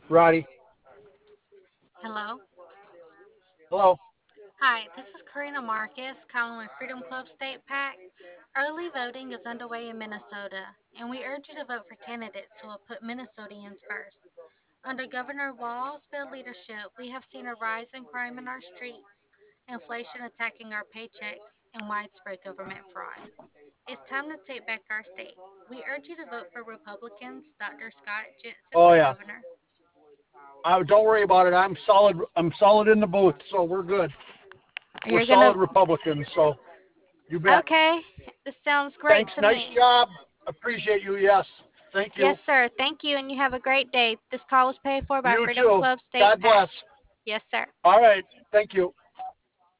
Roddy. Hello. Hello. Hi, this is Karina Marcus calling with Freedom Club State PAC. Early voting is underway in Minnesota, and we urge you to vote for candidates who will put Minnesotans first. Under Governor Walz's leadership, we have seen a rise in crime in our streets, inflation attacking our paychecks, and widespread government fraud. It's time to take back our state. We urge you to vote for Republicans, Dr. Scott Jensen Oh for yeah. governor. Don't worry about it. I'm solid. I'm solid in the booth, so we're good. We're You're gonna. solid Republicans, so you bet. Okay, this sounds great Thanks. to Nice me. job. Appreciate you. Yes. Thank Yes, you. sir. Thank you, and you have a great day. This call was paid for by You Freedom too. Club State God PAC. bless. Yes, sir. All right. Thank you.